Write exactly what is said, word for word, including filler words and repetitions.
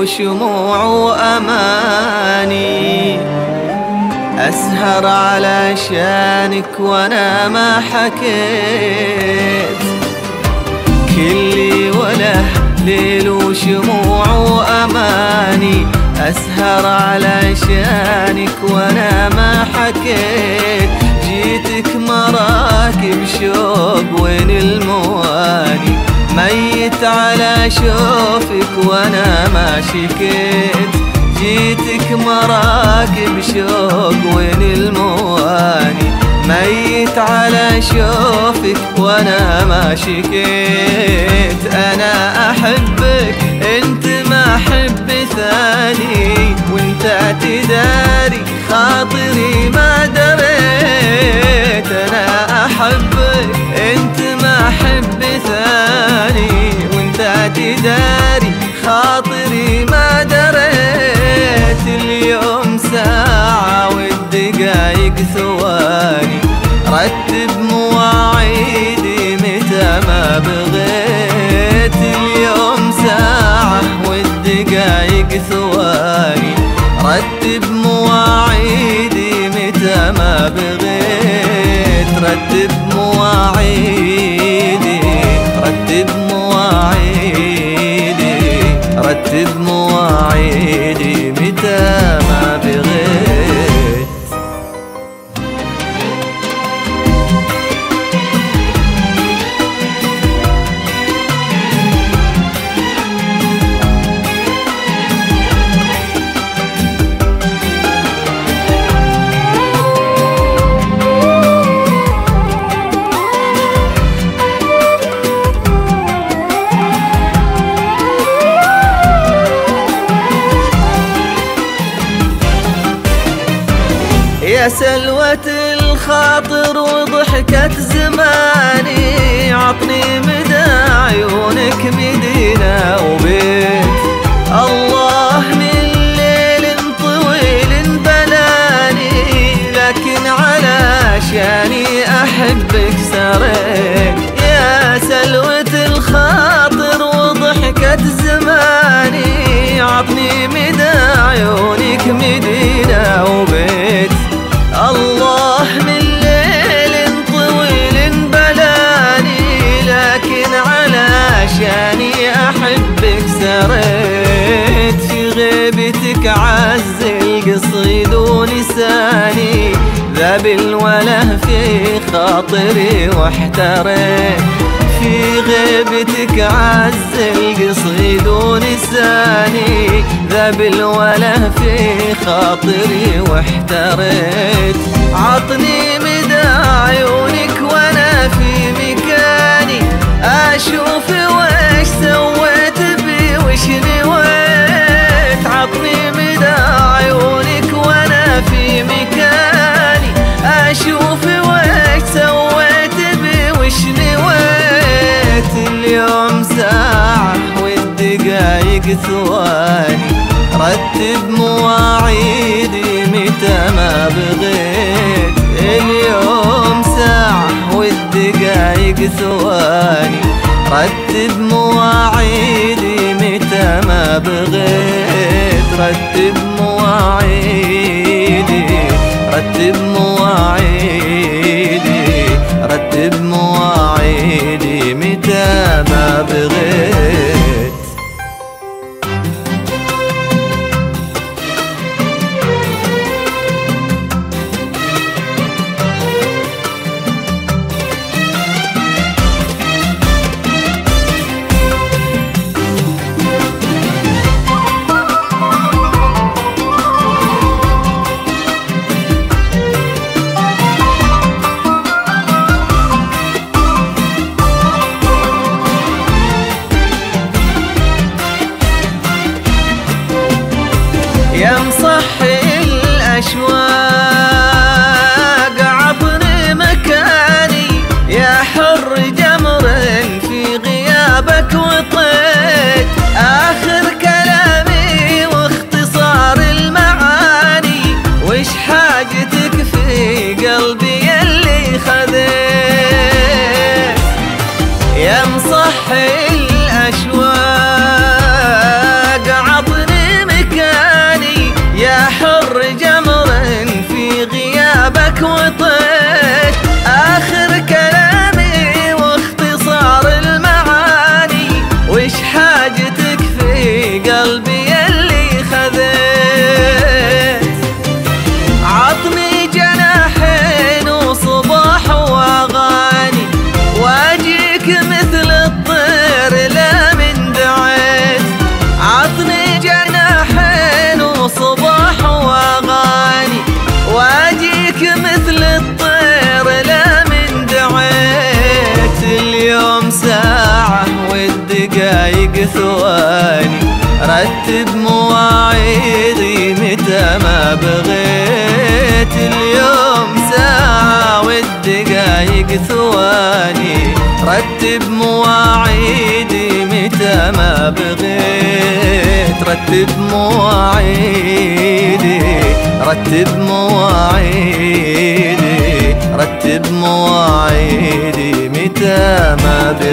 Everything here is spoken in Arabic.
وشموع وأماني، أسهر علشانك وأنا ما حكيت، كلي وله ليل وشموع وأماني، أسهر علشانك وأنا ما حكيت، جيتك مراكب شوق وين المواني، ميت على شوفك وأنا ما شكيت، جيتك مراكب شوق وين المواني، ميت على شوفك وانا ما شكيت. انا احبك انت ما احب ثاني، وانت تداري خاطري ما دريت، انا احبك انت ما احب ثاني، وانت تداري خاطري ما دريت، اليوم ساعة والدقايق ثواني، رتب مواعيدي متى ما بغيت، اليوم ساعة والدقايق ثواني، رتب مواعيدي متى ما بغيت، رتب مواعيدي، رتب مواعيدي، رتب مواعيدي متى ما بغيت. يا سلوة الخاطر وضحكة زماني، عطني مدى عيونك مدينة وبيت، الله من ليل طويل بلاني، لكن علشاني أحبك سريت، يا سلوة الخاطر وضحكة زماني، عطني مدى عيونك مدينة وبيت، الله من ليل طويل بلاني، لكن علشاني أحبك سريت، في غيبتك عز القصيد ولساني، ذاب الوله في خاطري واحتريت، في غيبتك عز القصيد ولساني، ذاب الوله في خاطري واحتريت، عطني مدى عيونك وانا في مكاني، اشوف وش سويت بي وش نويت، عطني مدى عيونك وانا في مكاني، اشوف وش سويت بي وش نويت، اليوم ساعة والدقايق ثواني، رتب مواعيدي متى ما بغيت، اليوم ساعة والدقايق ثواني، رتب مواعيدي متى ما بغيت، رتب مواعيدي، رتب مواعيدي، رتب مواعيدي متى ما بغيت. دقايق ثواني، رتب مواعيدي متى ما بغيت، رتب مواعيدي، رتب مواعيدي، رتب مواعيدي متى ما بغيت.